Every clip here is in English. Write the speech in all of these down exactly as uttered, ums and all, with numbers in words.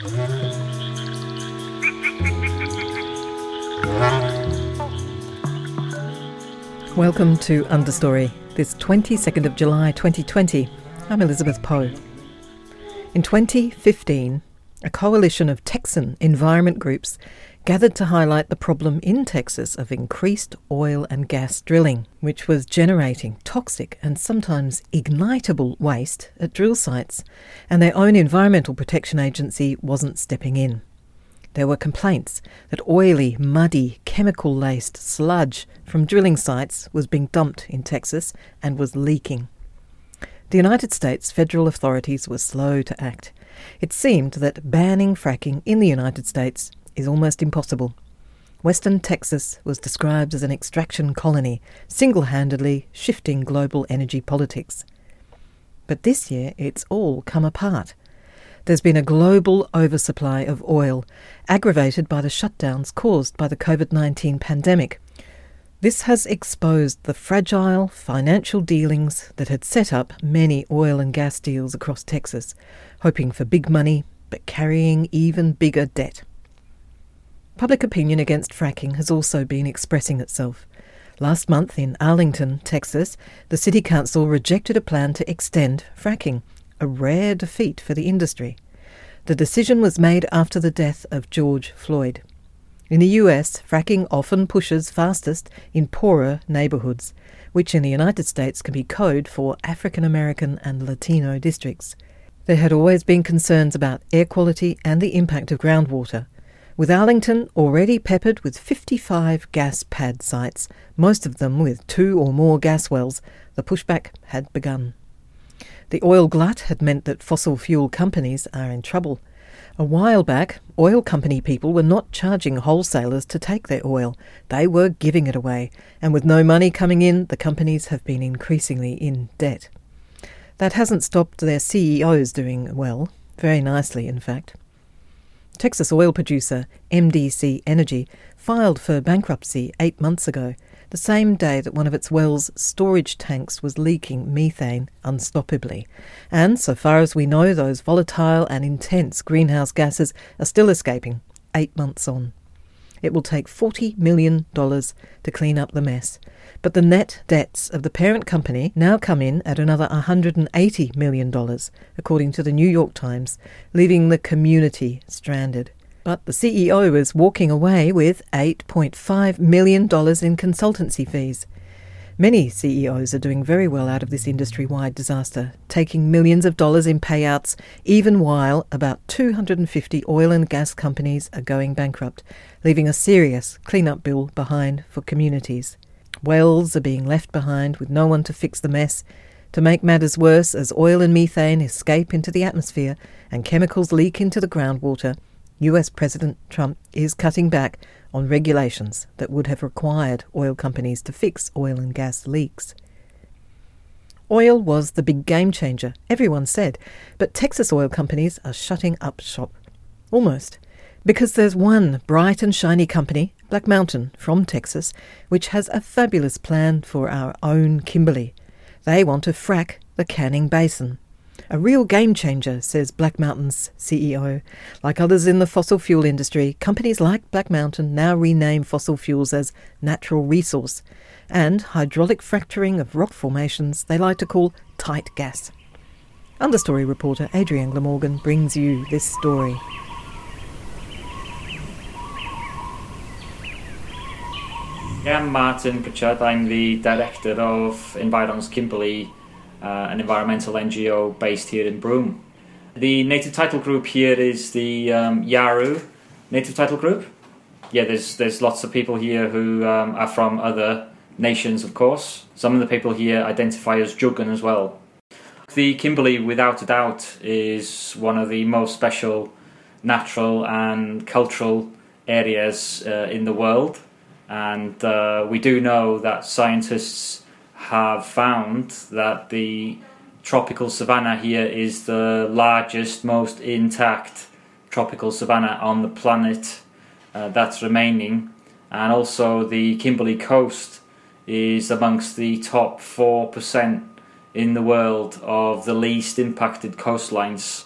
Welcome to Understory, this twenty-second of July twenty twenty. I'm Elizabeth Poe. In twenty fifteen, a coalition of Texan environment groups gathered to highlight the problem in Texas of increased oil and gas drilling, which was generating toxic and sometimes ignitable waste at drill sites, and their own environmental protection agency wasn't stepping in. There were complaints that oily, muddy, chemical-laced sludge from drilling sites was being dumped in Texas and was leaking. The United States federal authorities were slow to act. It seemed that banning fracking in the United States is almost impossible. Western Texas was described as an extraction colony, single-handedly shifting global energy politics. But this year it's all come apart. There's been a global oversupply of oil, aggravated by the shutdowns caused by the covid nineteen pandemic. This has exposed the fragile financial dealings that had set up many oil and gas deals across Texas, hoping for big money but carrying even bigger debt. Public opinion against fracking has also been expressing itself. Last month in Arlington, Texas, the City Council rejected a plan to extend fracking, a rare defeat for the industry. The decision was made after the death of George Floyd. In the U S, fracking often pushes fastest in poorer neighbourhoods, which in the United States can be code for African American and Latino districts. There had always been concerns about air quality and the impact of groundwater. With Arlington already peppered with fifty-five gas pad sites, most of them with two or more gas wells, the pushback had begun. The oil glut had meant that fossil fuel companies are in trouble. A while back, oil company people were not charging wholesalers to take their oil. They were giving it away, and with no money coming in, the companies have been increasingly in debt. That hasn't stopped their C E Os doing well, very nicely in fact. Texas oil producer M D C Energy filed for bankruptcy eight months ago, the same day that one of its well's storage tanks was leaking methane unstoppably. And so far as we know, those volatile and intense greenhouse gases are still escaping, eight months on. It will take forty million dollars to clean up the mess. But the net debts of the parent company now come in at another one hundred eighty million dollars, according to the New York Times, leaving the community stranded. But the C E O is walking away with eight point five million dollars in consultancy fees. Many C E Os are doing very well out of this industry-wide disaster, taking millions of dollars in payouts, even while about two hundred fifty oil and gas companies are going bankrupt, leaving a serious clean-up bill behind for communities. Wells are being left behind with no one to fix the mess. To make matters worse, as oil and methane escape into the atmosphere and chemicals leak into the groundwater, U S President Trump is cutting back on regulations that would have required oil companies to fix oil and gas leaks. Oil was the big game changer, everyone said, but Texas oil companies are shutting up shop. Almost. Because there's one bright and shiny company, Black Mountain, from Texas, which has a fabulous plan for our own Kimberley. They want to frack the Canning Basin. A real game changer, says Black Mountain's C E O. Like others in the fossil fuel industry, companies like Black Mountain now rename fossil fuels as natural resource, and hydraulic fracturing of rock formations they like to call tight gas. Understory reporter Adrienne Glamorgan brings you this story. I'm Martin Pritchard. I'm the director of Environs Kimberley, uh, an environmental N G O based here in Broome. The native title group here is the um, Yawuru native title group. Yeah, there's there's lots of people here who um, are from other nations, of course. Some of the people here identify as Juukan as well. The Kimberley, without a doubt, is one of the most special natural and cultural areas uh, in the world. And uh, we do know that scientists have found that the tropical savanna here is the largest, most intact tropical savanna on the planet uh, that's remaining. And also the Kimberley coast is amongst the top four percent in the world of the least impacted coastlines.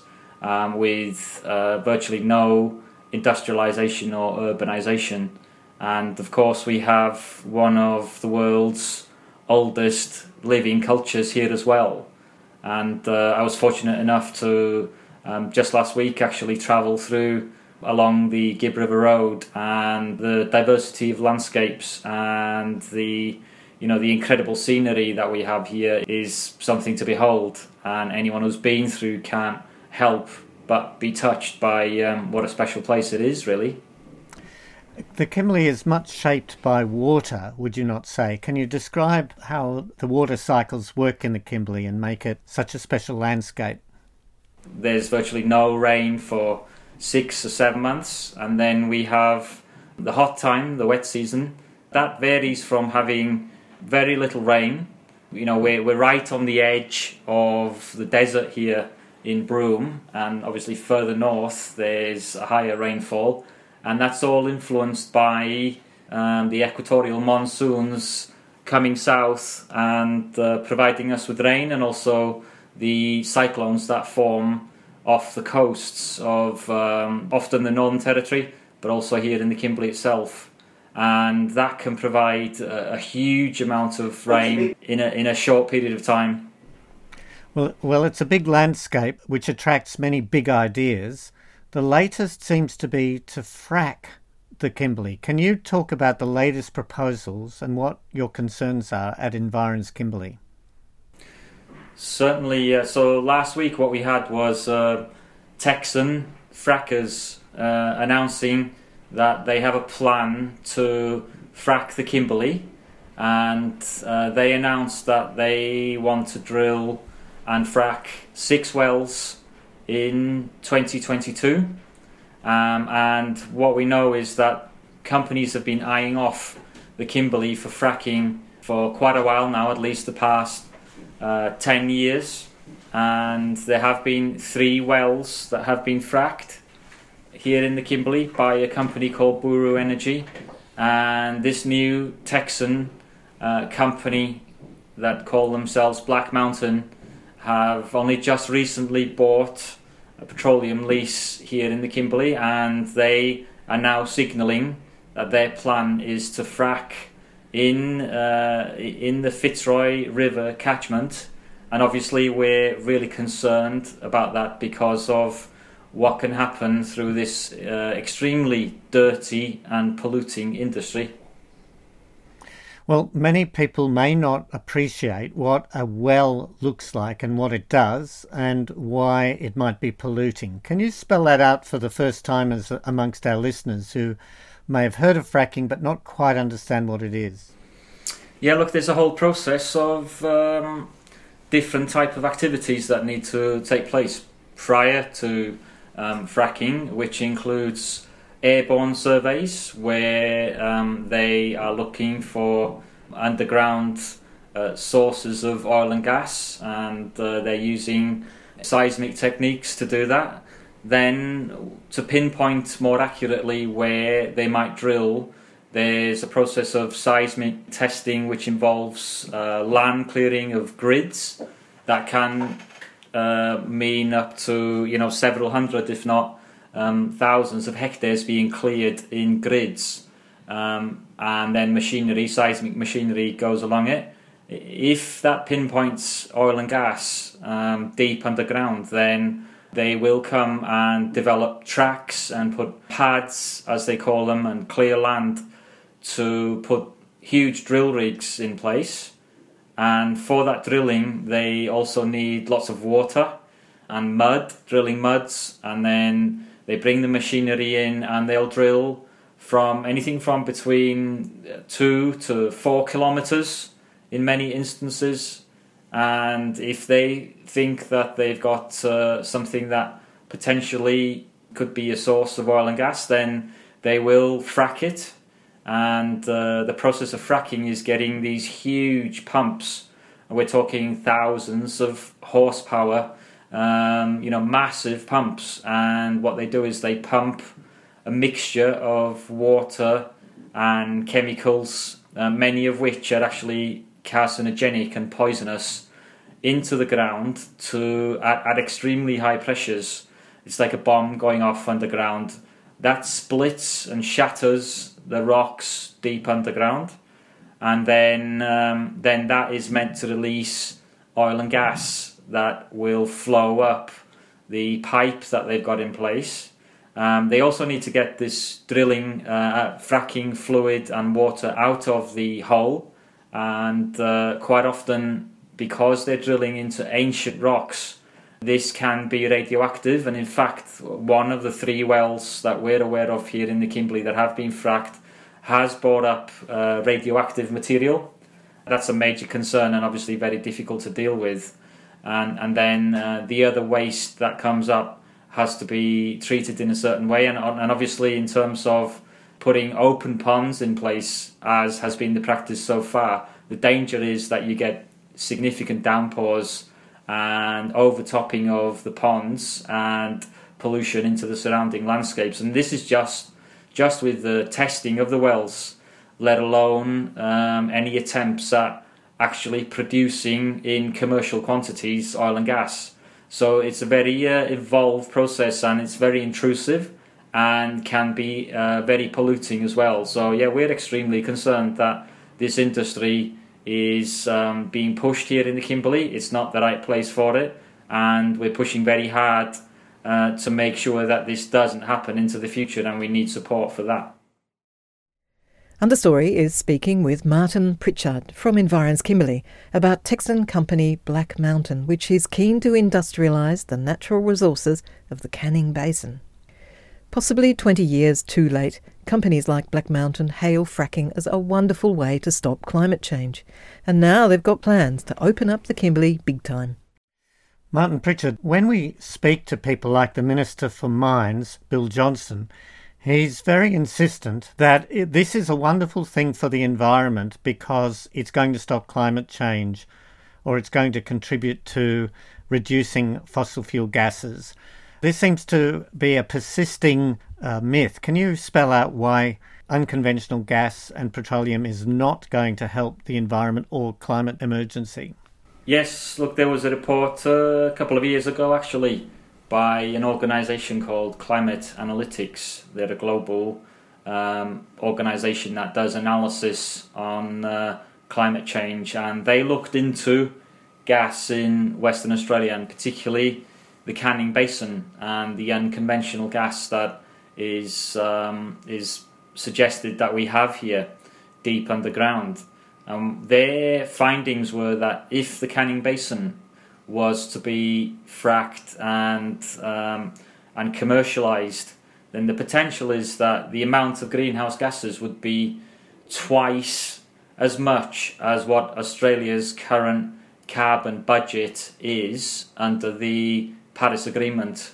um, with uh, virtually no industrialization or urbanization. And of course we have one of the world's oldest living cultures here as well. And uh, I was fortunate enough to um, just last week actually travel through along the Gibb River Road, and the diversity of landscapes and the you know the incredible scenery that we have here is something to behold, and anyone who's been through can't help but be touched by um, what a special place it is, really. The Kimberley is much shaped by water, would you not say? Can you describe how the water cycles work in the Kimberley and make it such a special landscape? There's virtually no rain for six or seven months, and then we have the hot time, the wet season. That varies from having very little rain. You know, we're, we're right on the edge of the desert here in Broome, and obviously further north there's a higher rainfall. And that's all influenced by um, the equatorial monsoons coming south and uh, providing us with rain, and also the cyclones that form off the coasts of um, often the Northern Territory, but also here in the Kimberley itself. And that can provide a, a huge amount of rain in a, in a short period of time. Well, well, it's a big landscape which attracts many big ideas. The latest seems to be to frack the Kimberley. Can you talk about the latest proposals and what your concerns are at Environs Kimberley? Certainly. Uh, so last week what we had was uh, Texan frackers uh, announcing that they have a plan to frack the Kimberley, and uh, they announced that they want to drill and frack six wells in twenty twenty-two, um, and what we know is that companies have been eyeing off the Kimberley for fracking for quite a while now, at least the past uh, ten years, and there have been three wells that have been fracked here in the Kimberley by a company called Buru Energy, and this new Texan uh, company that call themselves Black Mountain have only just recently bought a petroleum lease here in the Kimberley, and they are now signalling that their plan is to frack in uh, in the Fitzroy River catchment. And obviously we're really concerned about that because of what can happen through this uh, extremely dirty and polluting industry. Well, many people may not appreciate what a well looks like and what it does and why it might be polluting. Can you spell that out for the first timers amongst our listeners who may have heard of fracking but not quite understand what it is? Yeah, look, there's a whole process of um, different type of activities that need to take place prior to um, fracking, which includes airborne surveys where um, they are looking for underground uh, sources of oil and gas, and uh, they're using seismic techniques to do that. Then to pinpoint more accurately where they might drill, there's a process of seismic testing which involves uh, land clearing of grids that can uh, mean up to you know several hundred, if not Um, thousands of hectares being cleared in grids, um, and then machinery, seismic machinery goes along it. If that pinpoints oil and gas um, deep underground, then they will come and develop tracks and put pads, as they call them, and clear land to put huge drill rigs in place. And for that drilling, they also need lots of water and mud, drilling muds, and then they bring the machinery in and they'll drill from anything from between two to four kilometres in many instances. And if they think that they've got uh, something that potentially could be a source of oil and gas, then they will frack it. And uh, the process of fracking is getting these huge pumps. We're talking thousands of horsepower, Um, you know, massive pumps, and what they do is they pump a mixture of water and chemicals, uh, many of which are actually carcinogenic and poisonous, into the ground to at, at extremely high pressures. it's like a bomb going off underground that splits and shatters the rocks deep underground, and then um, then that is meant to release oil and gas that will flow up the pipe that they've got in place. Um, they also need to get this drilling, uh, fracking fluid and water out of the hole, and uh, quite often, because they're drilling into ancient rocks, this can be radioactive. And in fact, one of the three wells that we're aware of here in the Kimberley that have been fracked has brought up uh, radioactive material. That's a major concern and obviously very difficult to deal with. And, and then uh, the other waste that comes up has to be treated in a certain way. And, and obviously in terms of putting open ponds in place, as has been the practice so far, the danger is that you get significant downpours and overtopping of the ponds and pollution into the surrounding landscapes. And this is just just with the testing of the wells, let alone um, any attempts at actually producing in commercial quantities oil and gas. So it's a very uh, evolved process, and it's very intrusive and can be uh, very polluting as well. So yeah, we're extremely concerned that this industry is um, being pushed here in the Kimberley. It's not the right place for it, and we're pushing very hard uh, to make sure that this doesn't happen into the future, and we need support for that. Understory is speaking with Martin Pritchard from Environs Kimberley about Texan company Black Mountain, which is keen to industrialise the natural resources of the Canning Basin. Possibly twenty years too late, companies like Black Mountain hail fracking as a wonderful way to stop climate change. And now they've got plans to open up the Kimberley big time. Martin Pritchard, when we speak to people like the Minister for Mines, Bill Johnston, he's very insistent that it, this is a wonderful thing for the environment because it's going to stop climate change, or it's going to contribute to reducing fossil fuel gases. This seems to be a persisting uh, myth. Can you spell out why unconventional gas and petroleum is not going to help the environment or climate emergency? Yes, look, there was a report uh, a couple of years ago, actually, by an organisation called Climate Analytics. They're a global um, organisation that does analysis on uh, climate change, and they looked into gas in Western Australia, and particularly the Canning Basin, and the unconventional gas that is um, is suggested that we have here deep underground. Um, their findings were that if the Canning Basin was to be fracked and um, and commercialised, then the potential is that the amount of greenhouse gases would be twice as much as what Australia's current carbon budget is under the Paris Agreement.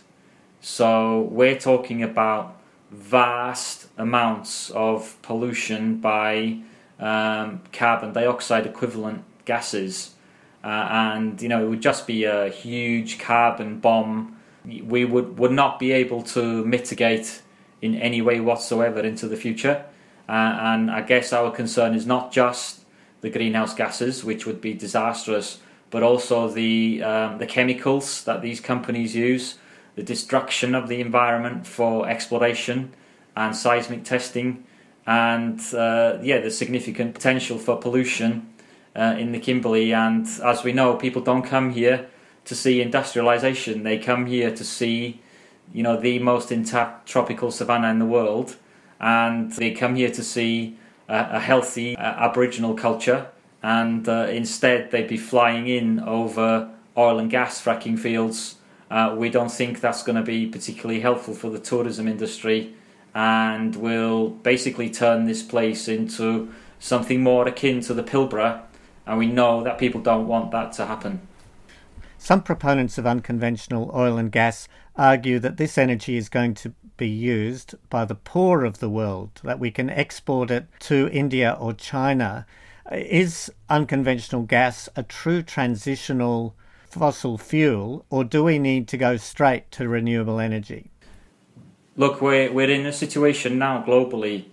So we're talking about vast amounts of pollution by um, carbon dioxide equivalent gases. Uh, and, you know, it would just be a huge carbon bomb. We would, would not be able to mitigate in any way whatsoever into the future. Uh, and I guess our concern is not just the greenhouse gases, which would be disastrous, but also the um, the chemicals that these companies use, the destruction of the environment for exploration and seismic testing, and uh, yeah, the significant potential for pollution uh, in the Kimberley. And as we know, people don't come here to see industrialisation; they come here to see, you know, the most intact tropical savanna in the world, and they come here to see a, a healthy uh, Aboriginal culture. And uh, instead they'd be flying in over oil and gas fracking fields. Uh, we don't think that's going to be particularly helpful for the tourism industry, and will basically turn this place into something more akin to the Pilbara, and we know that people don't want that to happen. Some proponents of unconventional oil and gas argue that this energy is going to be used by the poor of the world, that we can export it to India or China. Is unconventional gas a true transitional fossil fuel, or do we need to go straight to renewable energy? Look, we're, we're in a situation now globally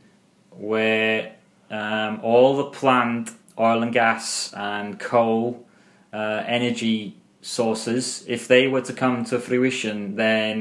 where um, all the planned oil and gas and coal uh, energy sources, if they were to come to fruition, then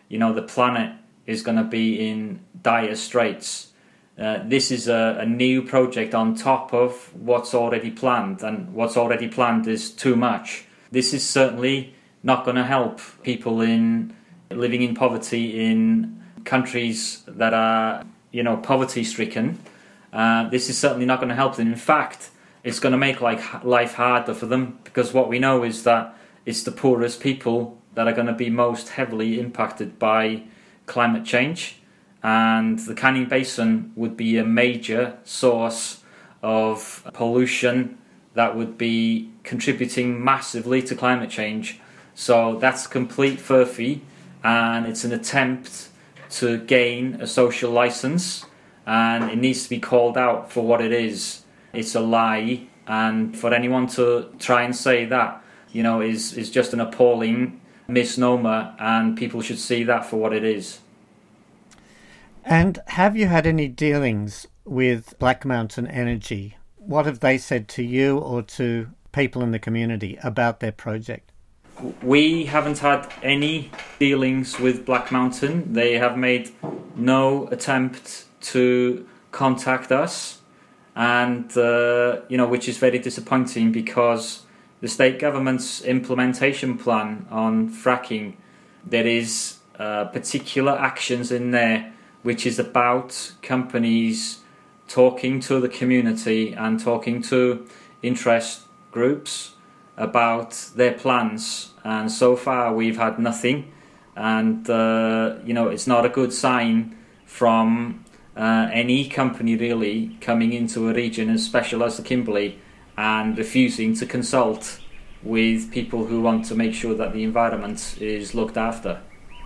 you know, the planet is going to be in dire straits. Uh, this is a, a new project on top of what's already planned, and what's already planned is too much. This is certainly not going to help people in living in poverty in countries that are, you know, poverty-stricken. Uh, this is certainly not going to help them. In fact, it's going to make like life harder for them, because what we know is that it's the poorest people that are going to be most heavily impacted by climate change. And the Canning Basin would be a major source of pollution that would be contributing massively to climate change. So that's complete furphy, and it's an attempt to gain a social license, and it needs to be called out for what it is. It's a lie, and for anyone to try and say that, you know, is, is just an appalling misnomer, and people should see that for what it is. And have you had any dealings with Black Mountain Energy? What have they said to you or to people in the community about their project? We haven't had any dealings with Black Mountain. They have made no attempt to contact us, and uh, you know, which is very disappointing, because the state government's implementation plan on fracking, there is uh, particular actions in there which is about companies talking to the community and talking to interest groups about their plans. And so far we've had nothing, and uh, you know, it's not a good sign from uh, any company really coming into a region as special as the Kimberley and refusing to consult with people who want to make sure that the environment is looked after.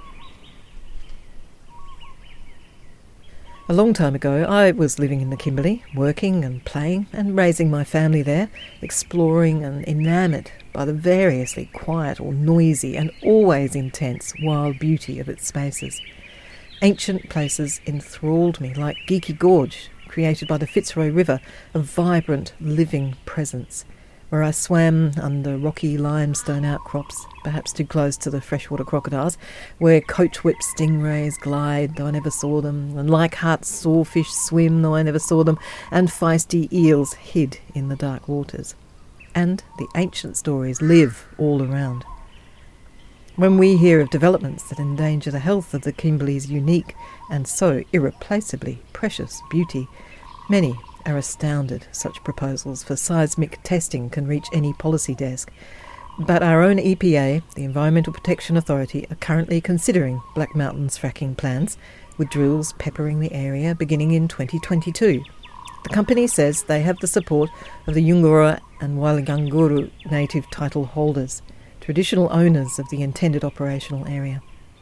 A long time ago, I was living in the Kimberley, working and playing and raising my family there, exploring and enamoured by the variously quiet or noisy and always intense wild beauty of its spaces. Ancient places enthralled me, like Geeky Gorge, created by the Fitzroy River, a vibrant, living presence, where I swam under rocky limestone outcrops, perhaps too close to the freshwater crocodiles, where coach-whipped stingrays glide, though I never saw them, and Leichhardt sawfish swim, though I never saw them, and feisty eels hid in the dark waters. And the ancient stories live all around. When we hear of developments that endanger the health of the Kimberley's unique and so irreplaceably precious beauty, many are astounded such proposals for seismic testing can reach any policy desk. But our own E P A, the Environmental Protection Authority, are currently considering Black Mountain's fracking plans, with drills peppering the area beginning in twenty twenty-two. The company says they have the support of the Yungara and Wailganguru native title holders, traditional owners of the intended operational area.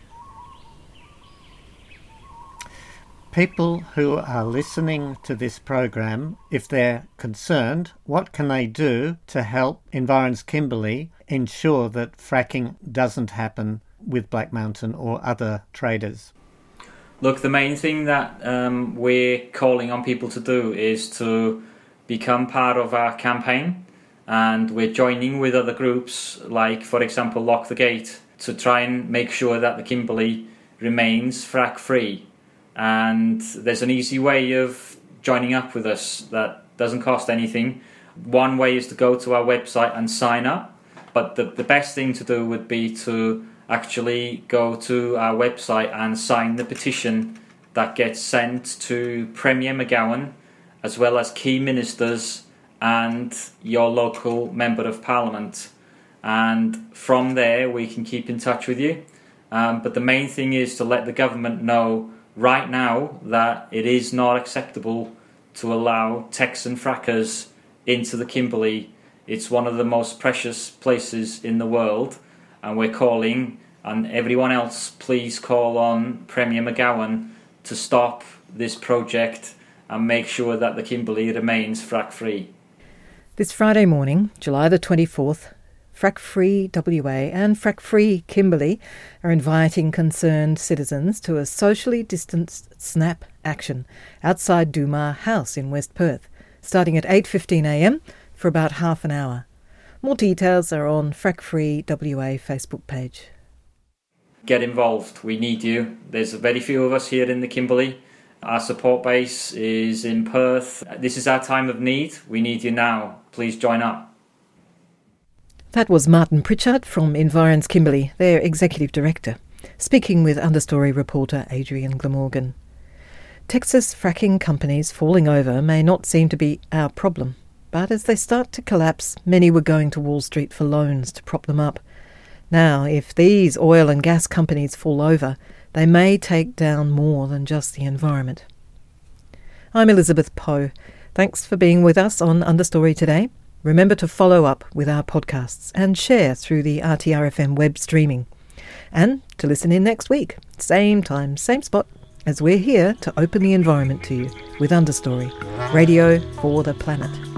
People who are listening to this program, if they're concerned, what can they do to help Environs Kimberley ensure that fracking doesn't happen with Black Mountain or other traders? Look, the main thing that um, we're calling on people to do is to become part of our campaign, and we're joining with other groups like, for example, Lock the Gate, to try and make sure that the Kimberley remains frack-free. And there's an easy way of joining up with us that doesn't cost anything. One way is to go to our website and sign up, but the, the best thing to do would be to actually go to our website and sign the petition that gets sent to Premier McGowan, as well as key ministers and your local Member of Parliament. And from there we can keep in touch with you. Um, but the main thing is to let the government know right now that it is not acceptable to allow Texan frackers into the Kimberley. It's one of the most precious places in the world, and we're calling, and everyone else, please call on Premier McGowan to stop this project and make sure that the Kimberley remains frack-free. This Friday morning, July the twenty-fourth, Frack Free W A and Frack Free Kimberley are inviting concerned citizens to a socially distanced snap action outside Dumar House in West Perth, starting at eight fifteen a m for about half an hour. More details are on Frack Free W A Facebook page. get involved. We need you. There's very few of us here in the Kimberley. Our support base is in Perth. This is our time of need. We need you now. Please join up. That was Martin Pritchard from Environs Kimberley, their Executive Director, speaking with Understory reporter Adrian Glamorgan. Texas fracking companies falling over may not seem to be our problem, but as they start to collapse, many were going to Wall Street for loans to prop them up. Now, if these oil and gas companies fall over, they may take down more than just the environment. I'm Elizabeth Poe. Thanks for being with us on Understory today. Remember to follow up with our podcasts and share through the R T R F M web streaming. And to listen in next week, same time, same spot, as we're here to open the environment to you with Understory, radio for the planet.